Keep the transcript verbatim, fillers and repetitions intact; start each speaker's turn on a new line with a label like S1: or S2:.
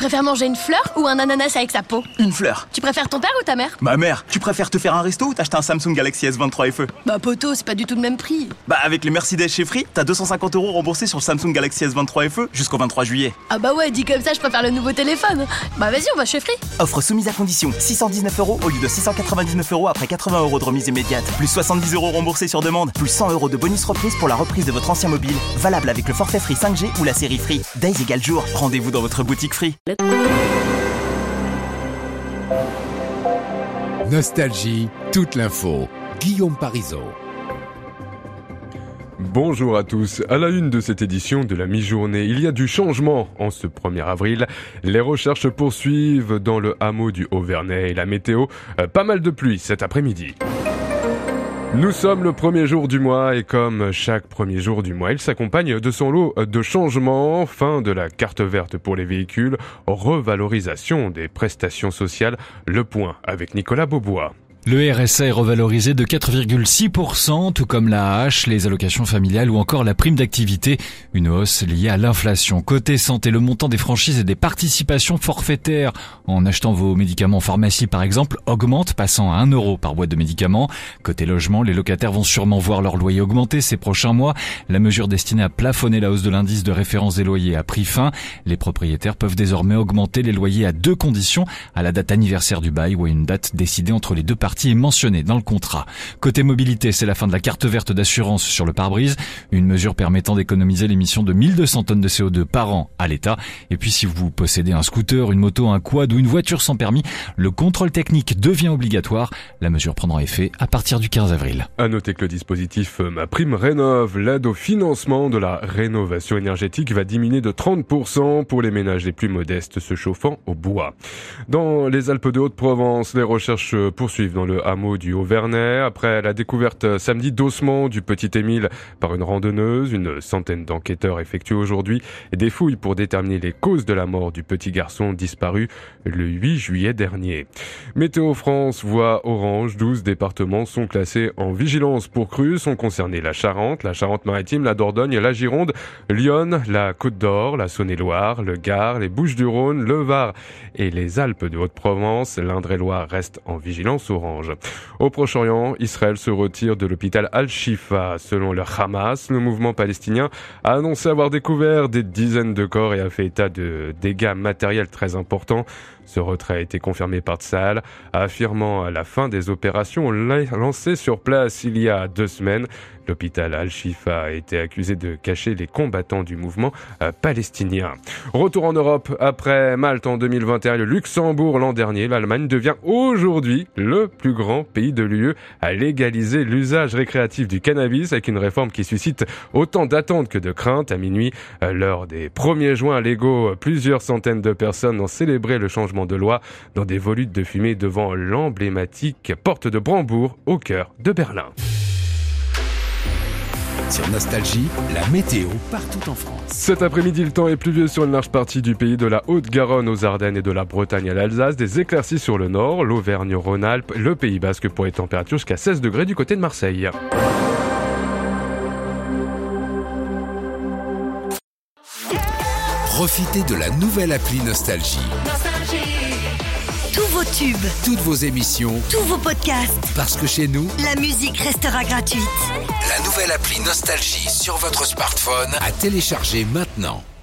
S1: préfères manger une fleur ou un ananas avec sa peau?
S2: Une fleur.
S1: Tu préfères ton père ou ta mère?
S2: Ma mère. Tu préfères te faire un resto ou t'acheter un Samsung Galaxy S vingt-trois F E?
S1: Bah poto, c'est pas du tout le même prix.
S2: Bah avec les Mercedes chez Free, t'as deux cent cinquante euros remboursés sur le Samsung Galaxy S vingt-trois F E jusqu'au vingt-trois juillet.
S1: Ah bah ouais, dit comme ça, je préfère le nouveau téléphone. Bah vas-y, on va chez Free.
S2: Offre soumise à condition. six cent dix-neuf euros au lieu de six cent quatre-vingt-dix-neuf euros après quatre-vingts euros de remise immédiate. Plus soixante-dix euros remboursés sur demande. Plus cent euros de bonus reprise pour la reprise de votre ancien mobile. Valable avec le forfait Free cinq G ou la série Free. Days égale jour. Rendez-vous dans votre boutique Free.
S3: Nostalgie, toute l'info. Guillaume Parisot.
S4: Bonjour à tous. À la une de cette édition de la mi-journée, il y a du changement en ce premier avril. Les recherches se poursuivent dans le hameau du Haut-Vernay et la météo, euh, pas mal de pluie cet après-midi. Nous sommes le premier jour du mois et comme chaque premier jour du mois, il s'accompagne de son lot de changements. Fin de la carte verte pour les véhicules, revalorisation des prestations sociales. Le point avec Nicolas Beaubois.
S5: Le R S A est revalorisé de quatre virgule six pour cent, tout comme la hache, les allocations familiales ou encore la prime d'activité. Une hausse liée à l'inflation. Côté santé, le montant des franchises et des participations forfaitaires en achetant vos médicaments en pharmacie par exemple augmente, passant à un euro par boîte de médicaments. Côté logement, les locataires vont sûrement voir leur loyer augmenter ces prochains mois. La mesure destinée à plafonner la hausse de l'indice de référence des loyers a pris fin. Les propriétaires peuvent désormais augmenter les loyers à deux conditions, à la date anniversaire du bail ou à une date décidée entre les deux parties est mentionné dans le contrat. Côté mobilité, c'est la fin de la carte verte d'assurance sur le pare-brise, une mesure permettant d'économiser l'émission de mille deux cents tonnes de C O deux par an à l'État. Et puis si vous possédez un scooter, une moto, un quad ou une voiture sans permis, le contrôle technique devient obligatoire. La mesure prendra effet à partir du quinze avril.
S4: À noter que le dispositif Ma Prime Rénov', l'aide au financement de la rénovation énergétique, va diminuer de trente pour cent pour les ménages les plus modestes se chauffant au bois. Dans les Alpes de Haute-Provence, les recherches poursuivent dans le hameau du Haut-Vernay. Après la découverte samedi d'ossements du petit Émile par une randonneuse, une centaine d'enquêteurs effectuent aujourd'hui des fouilles pour déterminer les causes de la mort du petit garçon disparu le huit juillet dernier. Météo France voit orange, douze départements sont classés en vigilance pour crues, sont concernés la Charente, la Charente-Maritime, la Dordogne, la Gironde, Lyon, la Côte d'Or, la Saône-et-Loire, le Gard, les Bouches-du-Rhône, le Var et les Alpes de Haute-Provence. L'Indre-et-Loire reste en vigilance orange. Au Proche-Orient, Israël se retire de l'hôpital Al-Shifa. Selon le Hamas, le mouvement palestinien a annoncé avoir découvert des dizaines de corps et a fait état de dégâts matériels très importants. Ce retrait a été confirmé par Tsahal, affirmant la fin des opérations lancées sur place il y a deux semaines. L'hôpital Al-Shifa a été accusé de cacher les combattants du mouvement euh, palestinien. Retour en Europe, après Malte en deux mille vingt et un et le Luxembourg l'an dernier, l'Allemagne devient aujourd'hui le plus grand pays de l'U E à légaliser l'usage récréatif du cannabis, avec une réforme qui suscite autant d'attentes que de craintes. À minuit, euh, lors des premiers joints légaux, plusieurs centaines de personnes ont célébré le changement de loi dans des volutes de fumée devant l'emblématique porte de Brandebourg au cœur de Berlin.
S3: Sur Nostalgie, la météo partout en France.
S4: Cet après-midi, le temps est pluvieux sur une large partie du pays, de la Haute-Garonne aux Ardennes et de la Bretagne à l'Alsace. Des éclaircies sur le nord, l'Auvergne-Rhône-Alpes, le Pays Basque pour les températures jusqu'à seize degrés du côté de Marseille.
S3: Profitez de la nouvelle appli Nostalgie.
S6: Tous vos tubes,
S3: Toutes vos émissions,
S6: tous vos podcasts,
S3: parce que chez nous,
S6: la musique restera gratuite.
S3: la nouvelle appli Nostalgie sur votre smartphone à télécharger maintenant.